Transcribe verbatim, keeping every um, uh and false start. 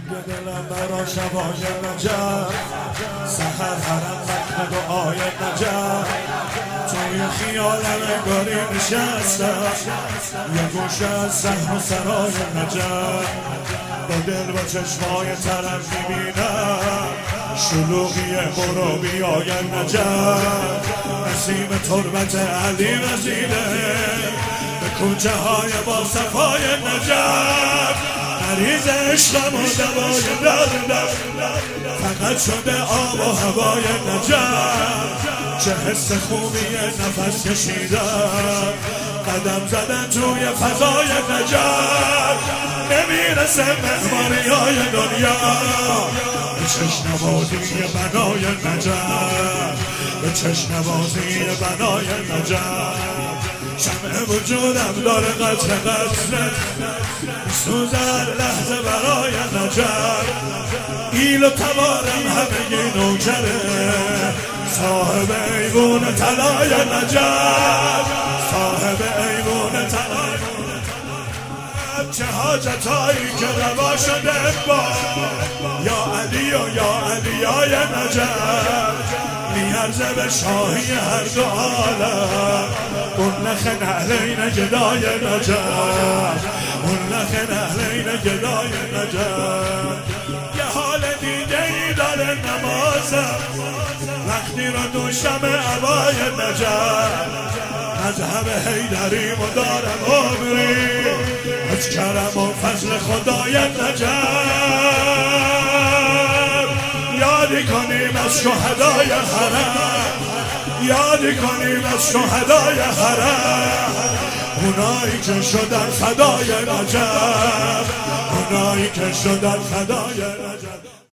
تنگ دلم برا شبای نجف، سحر حرم مکن دعای نجف. توی خیالم انگاری نشستم یه گوشه از صحن و سرای نجف. با دل و چشمای طرف میبینم شلوغی برو بیای نجف. نسیم تربت علی وزیده به کوچه های با صفای نجف. مریض عشقم و دوای دردم فقط شده آب و هوای نجف. چه حس خوبی نفس کشیدن قدم زدن توی فضای نجف. نمیرسه معماری های دنیا به چشنوازی بنای نجف، به چشنوازی بنای نجف. شمع وجودم داره قطر قطره سوزد لحظه برای نجف. ایل و تبارم همه نوکره صاحب ایوون طلای نجف، صاحب ایوون طلای نجف. چه حاجتایی که روا شده با یا علی و یا علیای نجف. میارزه به شاهی هر دو عالم اون نخ نهلین گدای نجف، اون نخ نهلین گدای نجف. یه حال دیگه ای داره نمازم وقتی رو دوشم عبای نجف. مذهب حیدریم و دارم عمری از کرم و فضل خدای نجف. یادی کنیم از شهدای حرم، یادی کنیم از شهدای حرم. اونایی که شدن فدای نجف، اونایی که شدن فدای نجف.